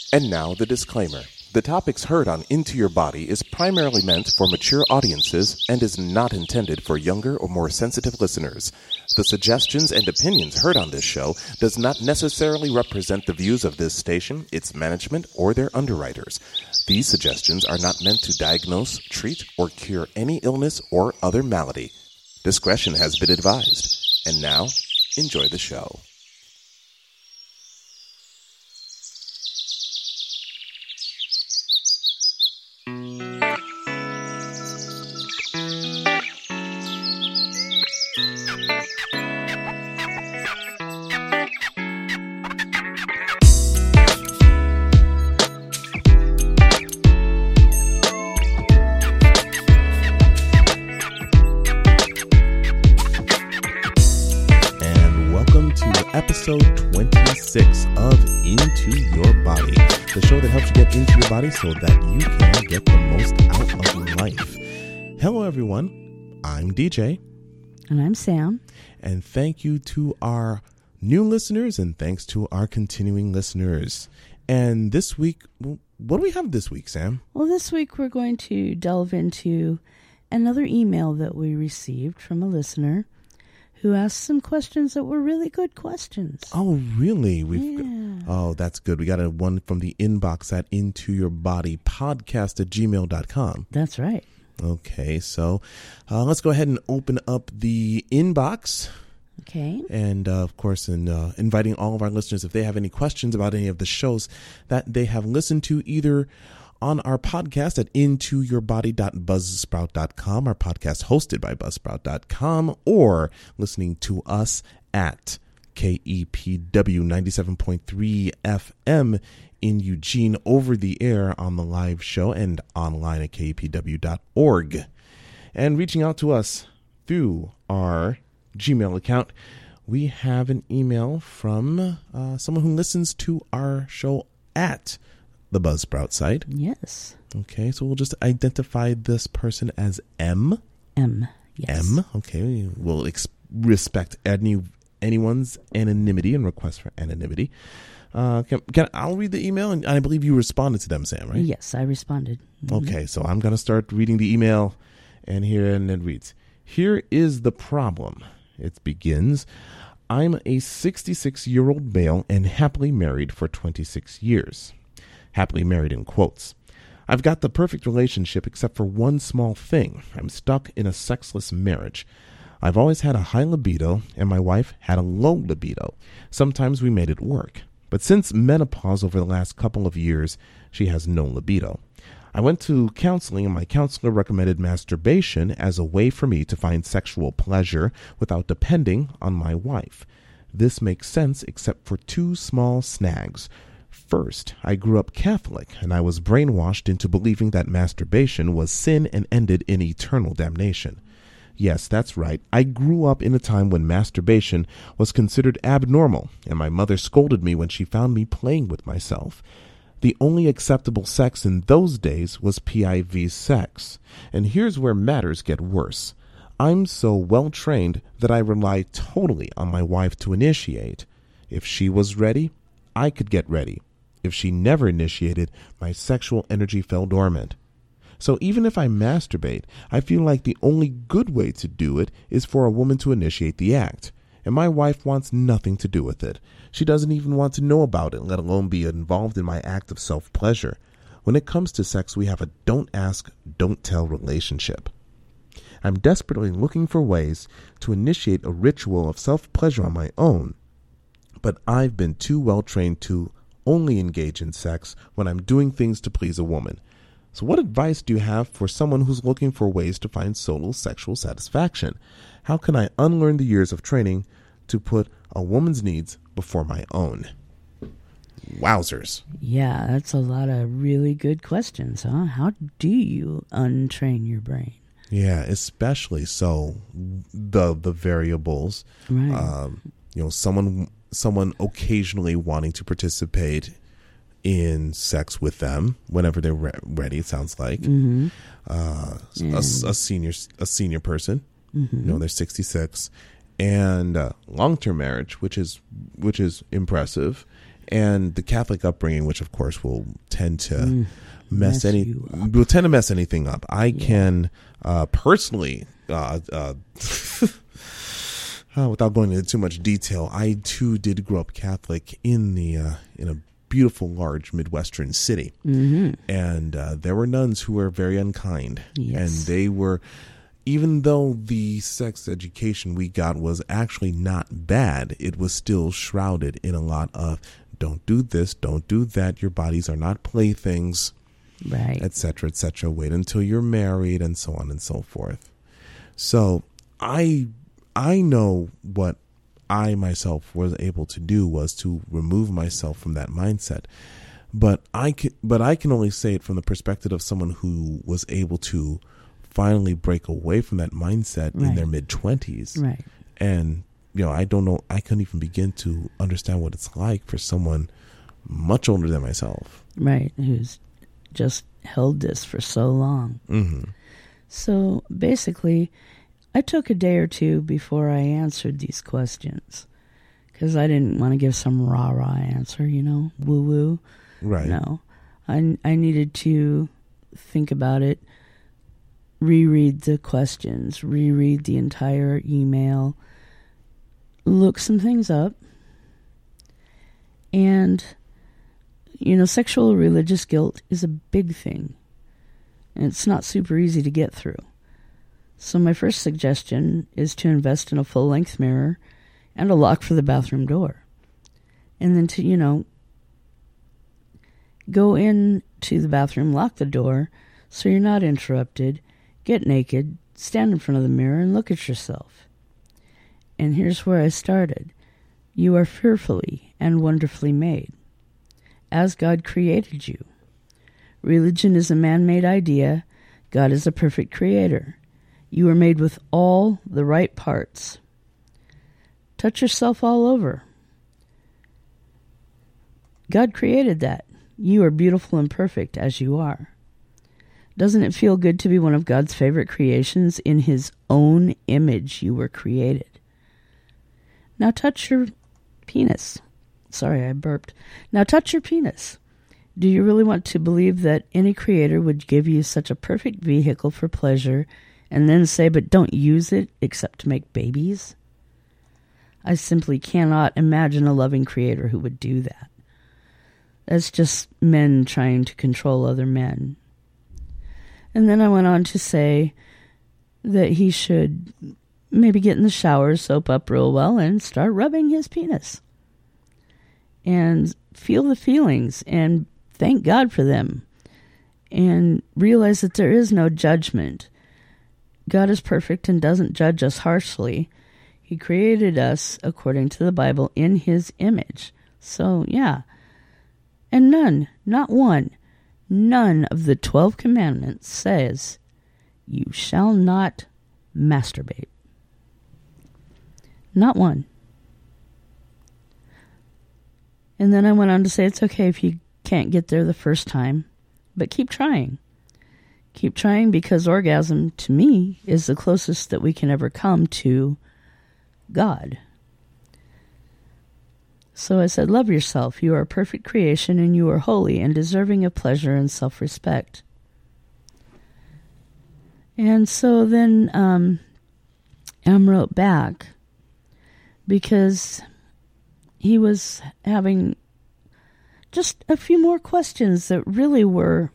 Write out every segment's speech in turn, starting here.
And now the disclaimer. The topics heard on Into Your Body is primarily meant for mature audiences and is not intended for younger or more sensitive listeners. The suggestions and opinions heard on this show does not necessarily represent the views of this station, its management, or their underwriters. These suggestions are not meant to diagnose, treat, or cure any illness or other malady. Discretion has been advised. And now, enjoy the show. Episode 26 of Into Your Body, the show that helps you get into your body so that you can get the most out of life. Hello, everyone. I'm DJ. And I'm Sam. And thank you to our new listeners and thanks to our continuing listeners. And this week, what do we have this week, Sam? Well, this week we're going to delve into another email that we received from a listener who asked some questions that were really good questions. Oh, really? Yeah. Oh, that's good. We got one from the inbox at intoyourbodypodcast@gmail.com. That's right. Okay, so let's go ahead and open up the inbox. Okay. And, of course, inviting all of our listeners, if they have any questions about any of the shows that they have listened to, either on our podcast at intoyourbody.buzzsprout.com, our podcast hosted by buzzsprout.com, or listening to us at KEPW 97.3 FM in Eugene over the air on the live show and online at kepw.org. And reaching out to us through our Gmail account, we have an email from someone who listens to our show at the Buzzsprout site. Yes. Okay, so we'll just identify this person as M. M. Yes. M. Okay, we'll respect anyone's anonymity and request for anonymity. I'll read the email, and I believe you responded to them, Sam, right? Yes, I responded. Mm-hmm. Okay, so I'm going to start reading the email, and it reads, "Here is the problem." It begins, "I'm a 66-year-old male and happily married for 26 years. Happily married in quotes. I've got the perfect relationship except for one small thing. I'm stuck in a sexless marriage. I've always had a high libido, and my wife had a low libido. Sometimes we made it work. But since menopause over the last couple of years, she has no libido. I went to counseling, and my counselor recommended masturbation as a way for me to find sexual pleasure without depending on my wife. This makes sense except for two small snags. First, I grew up Catholic, and I was brainwashed into believing that masturbation was sin and ended in eternal damnation. Yes, that's right. I grew up in a time when masturbation was considered abnormal, and my mother scolded me when she found me playing with myself. The only acceptable sex in those days was PIV sex. And here's where matters get worse. I'm so well trained that I rely totally on my wife to initiate. If she was ready, I could get ready. If she never initiated, my sexual energy fell dormant. So even if I masturbate, I feel like the only good way to do it is for a woman to initiate the act. And my wife wants nothing to do with it. She doesn't even want to know about it, let alone be involved in my act of self-pleasure. When it comes to sex, we have a don't ask, don't tell relationship. I'm desperately looking for ways to initiate a ritual of self-pleasure on my own, but I've been too well trained to only engage in sex when I'm doing things to please a woman. So what advice do you have for someone who's looking for ways to find solo sexual satisfaction? How can I unlearn the years of training to put a woman's needs before my own? Wowzers. Yeah, that's a lot of really good questions, huh? How do you untrain your brain? Yeah, especially so the variables. Right. Someone occasionally wanting to participate in sex with them whenever they're ready. It sounds like a senior person. They're 66, and long-term marriage, which is impressive, And the Catholic upbringing, which of course will tend to mess anything up. I can personally, without going into too much detail, I too did grow up Catholic in a beautiful, large Midwestern city, and there were nuns who were very unkind, and they were. Even though the sex education we got was actually not bad, it was still shrouded in a lot of don't do this, don't do that, your bodies are not playthings, right, etc., etc. Wait until you're married, and so on and so forth. So I know what I myself was able to do was to remove myself from that mindset. But I can only say it from the perspective of someone who was able to finally break away from that mindset in their mid-20s. Right. And, I don't know, I couldn't even begin to understand what it's like for someone much older than myself. Right, who's just held this for so long. Mm-hmm. So basically, I took a day or two before I answered these questions because I didn't want to give some rah-rah answer, woo-woo. Right. No, I needed to think about it, reread the questions, reread the entire email, look some things up. And, sexual or religious guilt is a big thing. And it's not super easy to get through. So my first suggestion is to invest in a full-length mirror and a lock for the bathroom door. And then to, go into the bathroom, lock the door so you're not interrupted. Get naked, stand in front of the mirror, and look at yourself. And here's where I started. You are fearfully and wonderfully made, as God created you. Religion is a man-made idea. God is a perfect creator. You are made with all the right parts. Touch yourself all over. God created that. You are beautiful and perfect as you are. Doesn't it feel good to be one of God's favorite creations? In His own image you were created. Now touch your penis. Sorry, I burped. Now touch your penis. Do you really want to believe that any creator would give you such a perfect vehicle for pleasure and then say, but don't use it except to make babies? I simply cannot imagine a loving creator who would do that. That's just men trying to control other men. And then I went on to say that he should maybe get in the shower, soap up real well, and start rubbing his penis. And feel the feelings and thank God for them. And realize that there is no judgment. God is perfect and doesn't judge us harshly. He created us, according to the Bible, in His image. So, yeah. And not one, none of the 12 commandments says, you shall not masturbate. Not one. And then I went on to say it's okay if you can't get there the first time, but keep trying. Keep trying because orgasm, to me, is the closest that we can ever come to God. So I said, love yourself. You are a perfect creation and you are holy and deserving of pleasure and self-respect. And so then Am wrote back because he was having just a few more questions that really were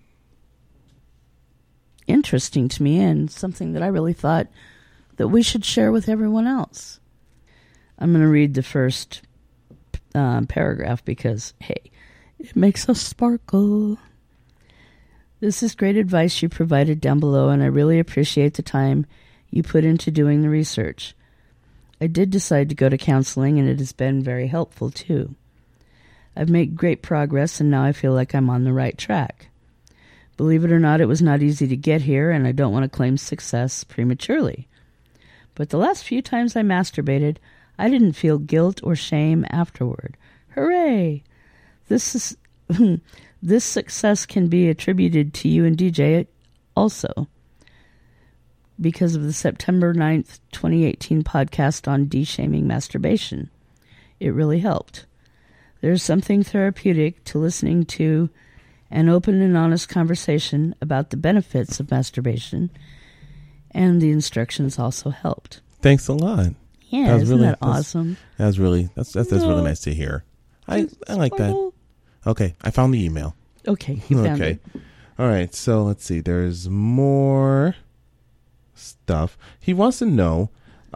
interesting to me and something that I really thought that we should share with everyone else. I'm going to read the first paragraph because, hey, it makes us sparkle. This is great advice you provided down below, and I really appreciate the time you put into doing the research. I did decide to go to counseling, and it has been very helpful, too. I've made great progress, and now I feel like I'm on the right track. Believe it or not, it was not easy to get here, and I don't want to claim success prematurely. But the last few times I masturbated, I didn't feel guilt or shame afterward. Hooray! This success can be attributed to you and DJ also, because of the September 9th, 2018 podcast on de-shaming masturbation. It really helped. There's something therapeutic to listening to an open and honest conversation about the benefits of masturbation, and the instructions also helped. Thanks a lot. Yeah, isn't that awesome? That's really nice to hear. I like that. Okay, I found the email. Okay, you found it. All right, so let's see. There's more stuff. He wants to know.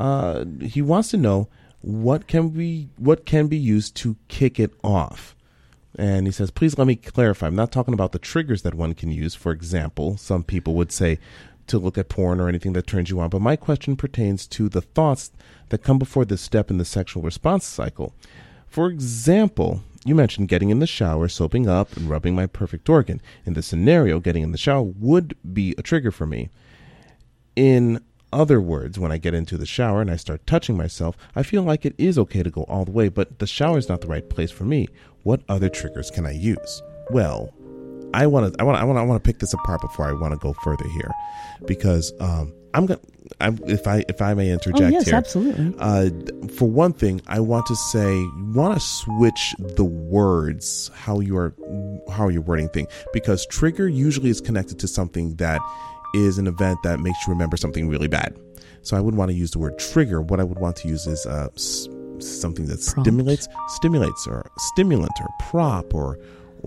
What can be used to kick it off. And he says, please let me clarify. I'm not talking about the triggers that one can use. For example, some people would say to look at porn or anything that turns you on. But my question pertains to the thoughts that come before this step in the sexual response cycle. For example, you mentioned getting in the shower, soaping up, and rubbing my perfect organ. In this scenario, getting in the shower would be a trigger for me. In other words, when I get into the shower and I start touching myself, I feel like it is okay to go all the way, but the shower is not the right place for me. What other triggers can I use? Well, I want to pick this apart before I want to go further here, because if I may interject yes, here. Absolutely. For one thing, I want to say, you want to switch the words, how you're wording things, because trigger usually is connected to something that is an event that makes you remember something really bad. So I wouldn't want to use the word trigger. What I would want to use is something that stimulates, or stimulant, or prop, or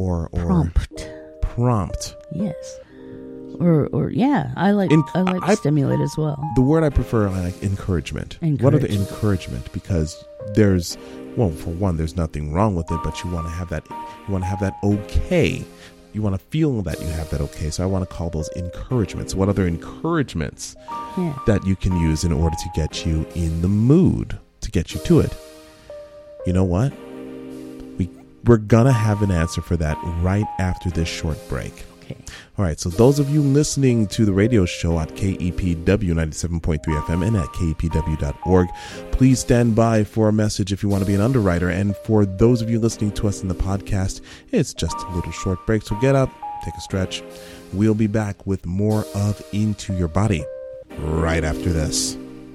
prompt. Yes. Or yeah, I like stimulate as well. The word I prefer, I like encouragement. What are the encouragement? Because there's nothing wrong with it, but you want to have that okay. You want to feel that you have that okay. So I want to call those encouragements. What other encouragements that you can use in order to get you in the mood, to get you to it? You know what? We're going to have an answer for that right after this short break. Okay. All right. So those of you listening to the radio show at KEPW 97.3 FM and at KEPW.org, please stand by for a message if you want to be an underwriter. And for those of you listening to us in the podcast, it's just a little short break. So get up, take a stretch. We'll be back with more of Into Your Body right after this.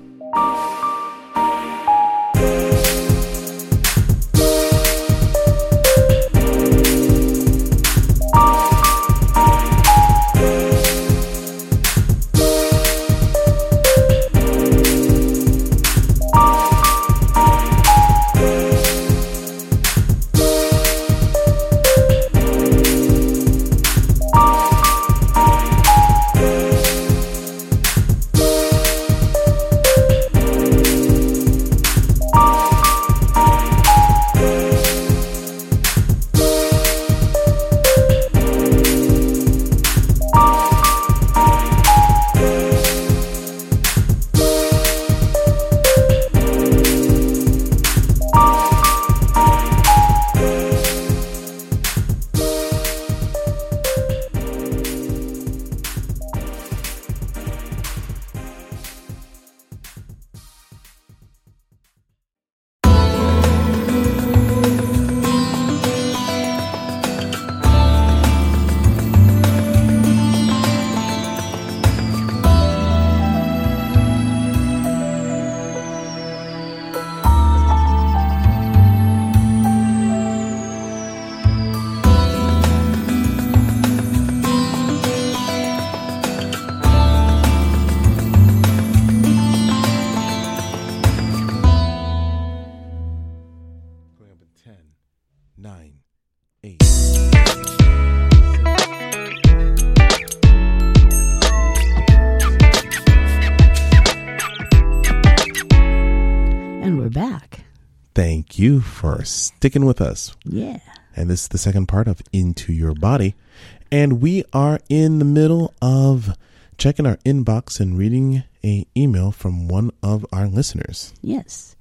Thank you for sticking with us. Yeah. And this is the second part of Into Your Body. And we are in the middle of checking our inbox and reading an email from one of our listeners. Yes.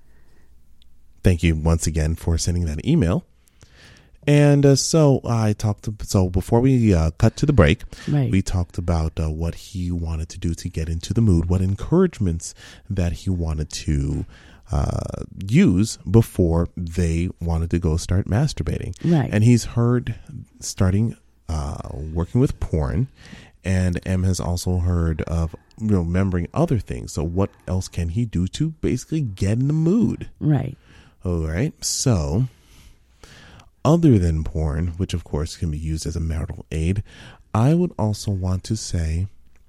Thank you once again for sending that email. And so before we cut to the break, we talked about what he wanted to do to get into the mood, what encouragements that he wanted to use before they wanted to go start masturbating. Right. And he's heard starting working with porn, and M has also heard of remembering other things. So what else can he do to basically get in the mood? Right. All right. So other than porn, which of course can be used as a marital aid, I would also want to say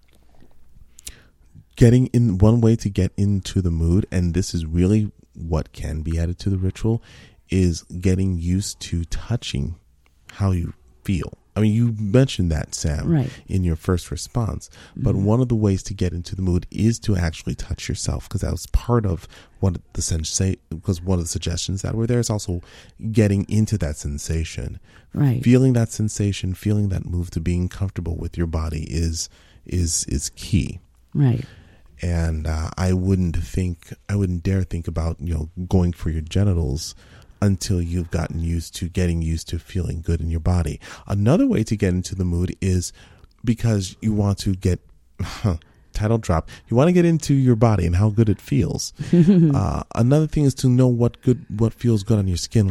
one way to get into the mood, and this is really what can be added to the ritual, is getting used to touching how you feel. I mean, you mentioned that, Sam, right, in your first response. But one of the ways to get into the mood is to actually touch yourself, because that was part of because one of the suggestions that were there is also getting into that sensation. Right. Feeling that sensation, feeling that move to being comfortable with your body is key. Right. And I wouldn't dare think about, going for your genitals until you've getting used to feeling good in your body. Another way to get into the mood is because you want to get, title drop, you want to get into your body and how good it feels. Another thing is to know what feels good on your skin.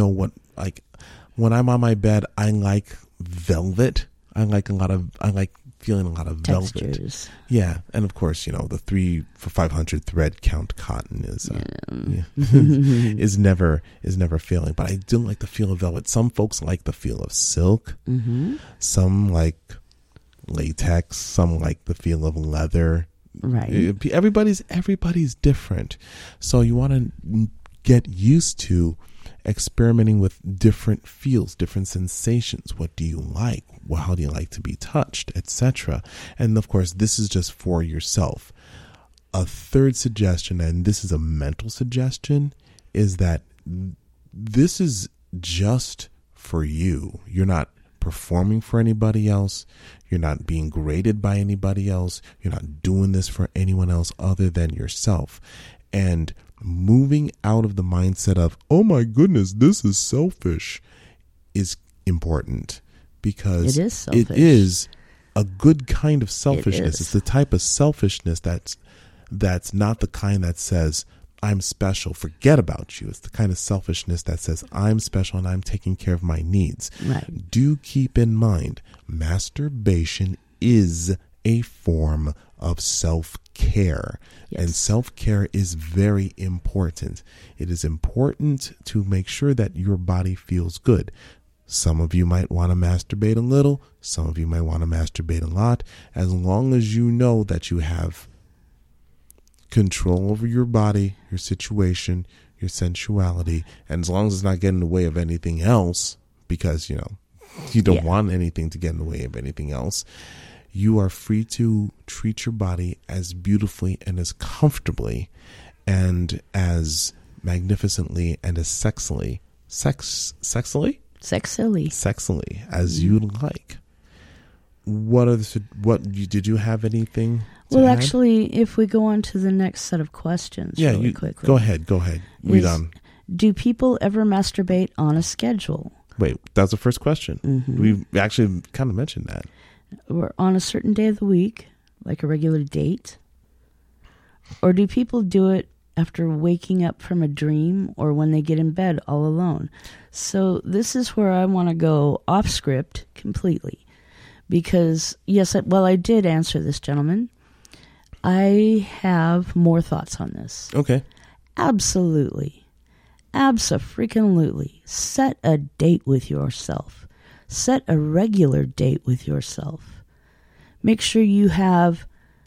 When I'm on my bed, I like velvet. I like feeling a lot of velvet. Textures. Yeah, and of course, the 3 for 500 thread count cotton is is never failing. But I do like the feel of velvet. Some folks like the feel of silk. Mm-hmm. Some like latex. Some like the feel of leather. Right. Everybody's different. So you want to get used to experimenting with different feels, different sensations. What do you like? How do you like to be touched, etc.? And of course, this is just for yourself. A third suggestion, and this is a mental suggestion, is that this is just for you. You're not performing for anybody else. You're not being graded by anybody else. You're not doing this for anyone else other than yourself. And moving out of the mindset of, oh my goodness, this is selfish, is important, because it is a good kind of selfishness. It's the type of selfishness that's not the kind that says, I'm special, forget about you. It's the kind of selfishness that says, I'm special and I'm taking care of my needs. Right. Do keep in mind, masturbation is a form of self-care. Yes. And self-care is very important. It is important to make sure that your body feels good. Some of you might want to masturbate a little. Some of you might want to masturbate a lot. As long as you know that you have control over your body, your situation, your sensuality, and as long as it's not getting in the way of anything else, because, you don't want anything to get in the way of anything else, you are free to treat your body as beautifully and as comfortably and as magnificently and as sexily as you'd like. Did you have anything to add? Actually, if we go on to the next set of questions really quickly. Go ahead. Read on. Do people ever masturbate on a schedule? Wait, that's the first question. Mm-hmm. We actually kind of mentioned that. Or on a certain day of the week, like a regular date? Or do people do it after waking up from a dream or when they get in bed all alone? So this is where I want to go off script completely. Because, yes, I did answer this gentleman. I have more thoughts on this. Okay. Absolutely. Abso-freaking-lutely. Set a date with yourself. Set a regular date with yourself. Make sure you have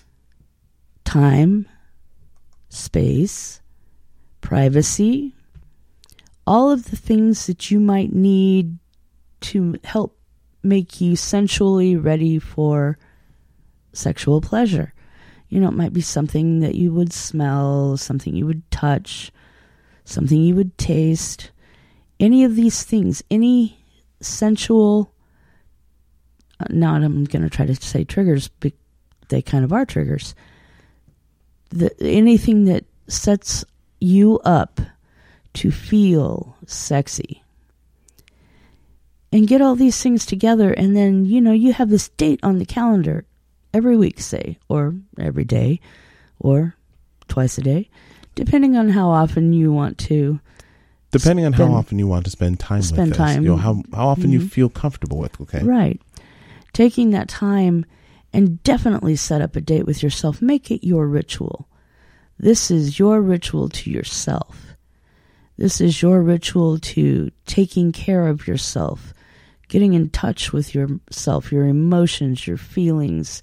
time, space, privacy, all of the things that you might need to help make you sensually ready for sexual pleasure. It might be something that you would smell, something you would touch, something you would taste. Any of these things, any sensual, not I'm going to try to say triggers, but they kind of are triggers. Anything that sets you up to feel sexy. And get all these things together, and then, you have this date on the calendar every week, say, or every day, or twice a day, depending on how often you want to. Depending on how often you want to spend time with this. How often you feel comfortable with, okay? Right. Taking that time and definitely set up a date with yourself. Make it your ritual. This is your ritual to yourself. This is your ritual to taking care of yourself, getting in touch with yourself, your emotions, your feelings,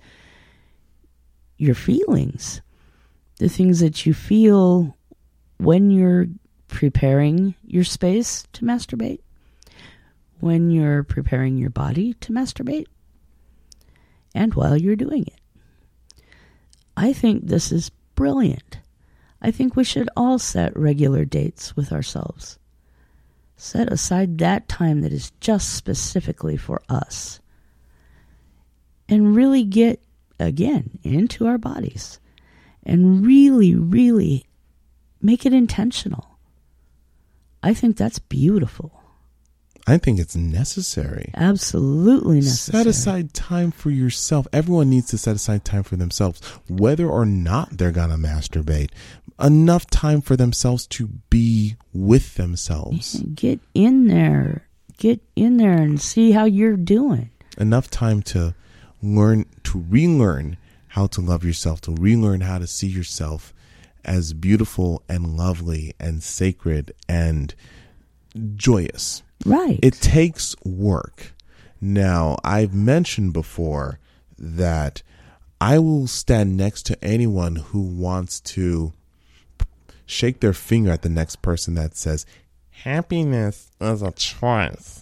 the things that you feel when you're preparing your space to masturbate, when you're preparing your body to masturbate, and while you're doing it. I think this is brilliant. I think we should all set regular dates with ourselves. Set aside that time that is just specifically for us. And really get, again, into our bodies. And really, really make it intentional. I think that's beautiful. I think it's necessary. Absolutely necessary. Set aside time for yourself. Everyone needs to set aside time for themselves, whether or not they're going to masturbate. Enough time for themselves to be with themselves. Get in there. Get in there and see how you're doing. Enough time to relearn how to love yourself, to relearn how to see yourself as beautiful and lovely and sacred and joyous. Right. It takes work. Now, I've mentioned before that I will stand next to anyone who wants to shake their finger at the next person that says, happiness is a choice.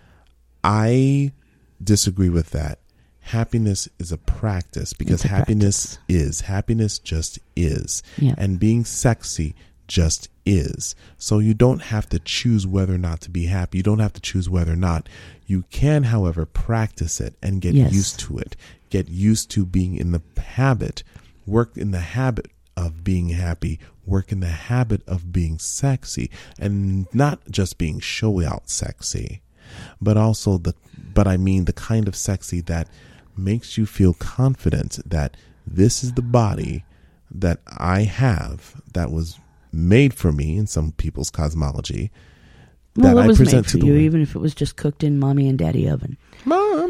I disagree with that. Happiness is a practice because happiness just is. Yeah. And being sexy just is. So you don't have to choose whether or not to be happy. You don't have to choose whether or not. You can, however, practice it and get used to it. Get used to being in the habit. Work in the habit of being happy. Work in the habit of being sexy. And not just being show out sexy, but also the kind of sexy that makes you feel confident that this is the body that I have that was made for me in some people's cosmology. Well, that it I was present made to for the you, world. even if it was just cooked in mommy and daddy oven. Mom.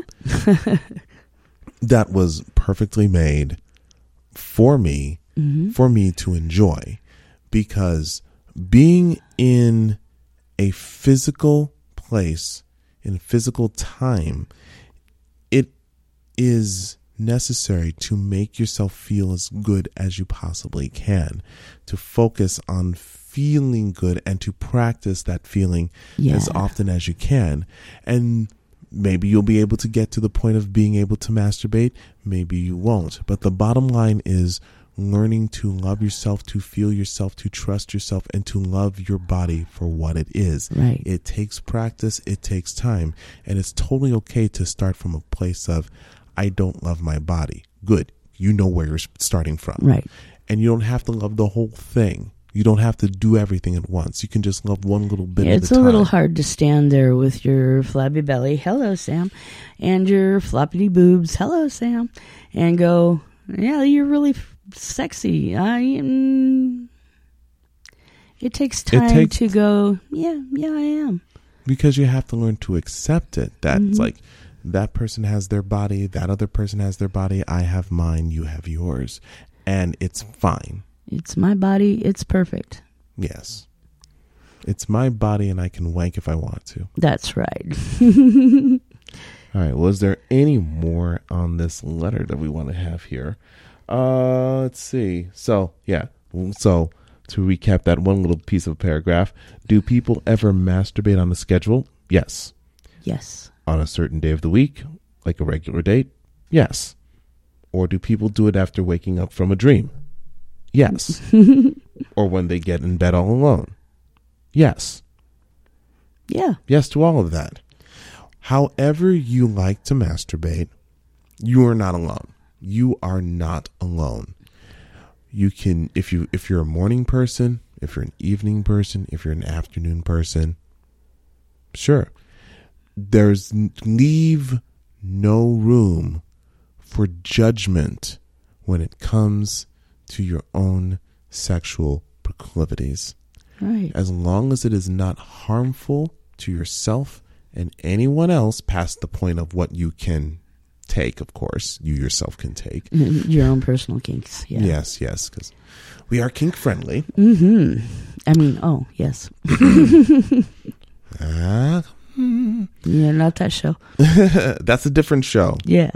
That was perfectly made for me, for me to enjoy, because being in a physical place, in physical time, it is necessary to make yourself feel as good as you possibly can, to focus on feeling good and to practice that feeling as often as you can. And maybe you'll be able to get to the point of being able to masturbate. Maybe you won't. But the bottom line is learning to love yourself, to feel yourself, to trust yourself, and to love your body for what it is. Right. It takes practice. It takes time. And it's totally okay to start from a place of, I don't love my body. Good. You know where you're starting from. Right. And you don't have to love the whole thing. You don't have to do everything at once. You can just love one little bit at a time. It's a little hard to stand there with your flabby belly, hello, Sam, and your floppity boobs, hello, Sam, and go, yeah, you're really sexy. It takes time to go, yeah, I am. Because you have to learn to accept it. That's like, that person has their body, that other person has their body, I have mine, you have yours. And it's fine. It's my body, it's perfect. Yes. It's my body and I can wank if I want to. That's right. All right. Was there any more on this letter that we want to have here? Let's see. So, yeah. So, to recap that one little piece of a paragraph, do people ever masturbate on a schedule? Yes. Yes. On a certain day of the week, like a regular date? Yes. Or do people do it after waking up from a dream? Yes. Or when they get in bed all alone? Yes. Yeah. Yes to all of that. However you like to masturbate, you are not alone. You are not alone. You can, if you're a morning person, if you're an evening person, if you're an afternoon person, sure. Leave no room for judgment when it comes to your own sexual proclivities. Right. As long as it is not harmful to yourself and anyone else past the point of what you can take, of course. You yourself can take. Your own personal kinks. Yeah. Yes, because we are kink friendly. Mm-hmm. I mean, oh, yes. Yeah, not that show. That's a different show. Yeah.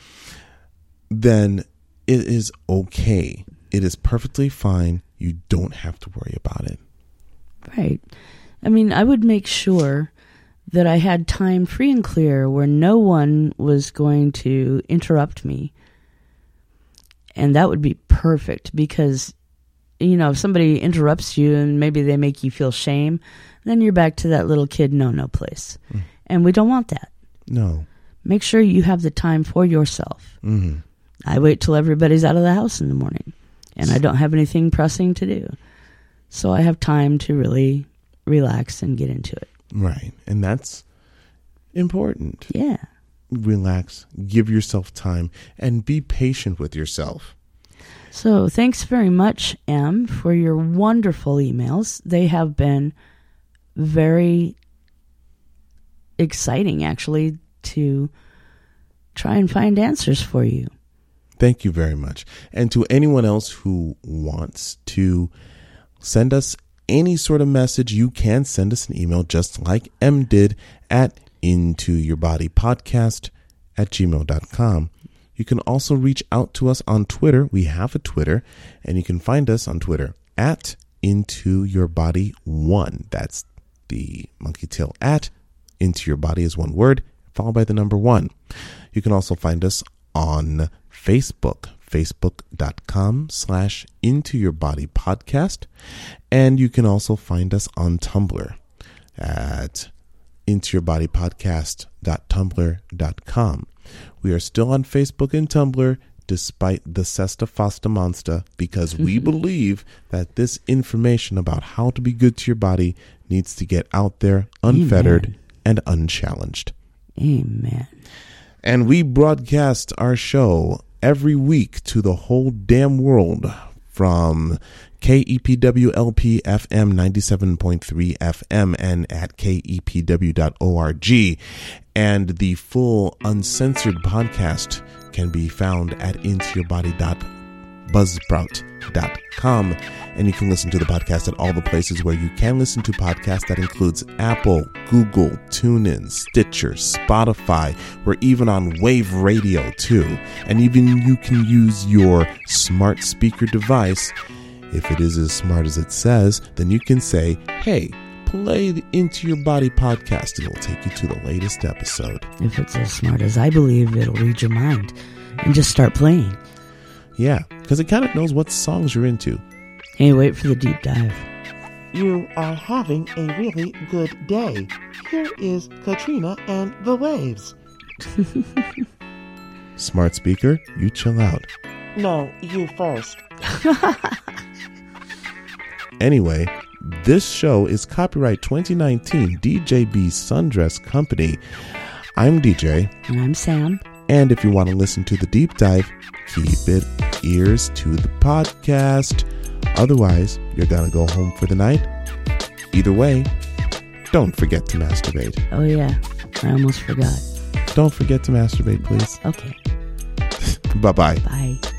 Then it is okay. It is perfectly fine. You don't have to worry about it. Right. I mean, I would make sure that I had time free and clear where no one was going to interrupt me. And that would be perfect because, if somebody interrupts you and maybe they make you feel shame, then you're back to that little kid no place. And we don't want that. No. Make sure you have the time for yourself. Mm-hmm. I wait till everybody's out of the house in the morning and I don't have anything pressing to do. So I have time to really relax and get into it. Right. And that's important. Yeah. Relax, give yourself time, and be patient with yourself. So thanks very much, Em, for your wonderful emails. They have been very exciting, actually, to try and find answers for you. Thank you very much. And to anyone else who wants to send us any sort of message, you can send us an email just like Em did at intoyourbodypodcast@gmail.com. You can also reach out to us on Twitter. We have a Twitter, and you can find us on Twitter at intoyourbody1. That's the monkey tail at intoyourbody is one word, followed by the number 1. You can also find us on Facebook, facebook.com/intoyourbodypodcast. And you can also find us on Tumblr at intoyourbodypodcast.tumblr.com. We are still on Facebook and Tumblr despite the Sesta Fosta Monster, because we believe that this information about how to be good to your body needs to get out there unfettered and unchallenged. Amen. And we broadcast our show every week to the whole damn world from KEPWLP FM 97.3 FM and at kepw.org. And the full uncensored podcast can be found at intouryourbody.buzzsprout.com. And you can listen to the podcast at all the places where you can listen to podcasts. That includes Apple, Google, TuneIn, Stitcher, Spotify. We're even on Wave Radio too. And even you can use your smart speaker device. If it is as smart as it says, then you can say, hey, play the Into Your Body podcast, and it'll take you to the latest episode. If it's as smart as I believe, it'll read your mind and just start playing. Yeah, because it kind of knows what songs you're into. Hey, wait for the deep dive. You are having a really good day. Here is Katrina and the Waves. Smart speaker, you chill out. No, you first. Anyway, this show is copyright 2019 DJB Sundress Company. I'm DJ. And I'm Sam. And if you want to listen to the deep dive, keep it ears to the podcast. Otherwise, you're going to go home for the night. Either way, don't forget to masturbate. Oh, yeah. I almost forgot. Don't forget to masturbate, please. Okay. Bye-bye. Bye.